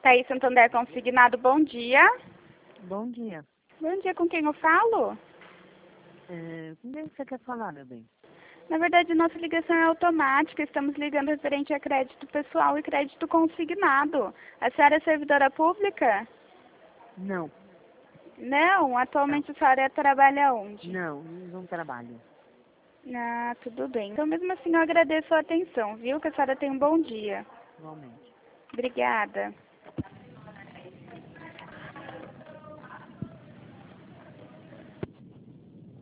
Thaís Santander Consignado, bom dia. Bom dia. Bom dia, com quem eu falo? Com quem você quer falar, meu bem? Na verdade, nossa ligação é automática. Estamos ligando referente a crédito pessoal e crédito consignado. A senhora é servidora pública? Não, Não, atualmente a senhora trabalha onde? não trabalho. Ah, tudo bem. Então, mesmo assim, eu agradeço a atenção, viu? Que a senhora tenha um bom dia. Igualmente. Obrigada.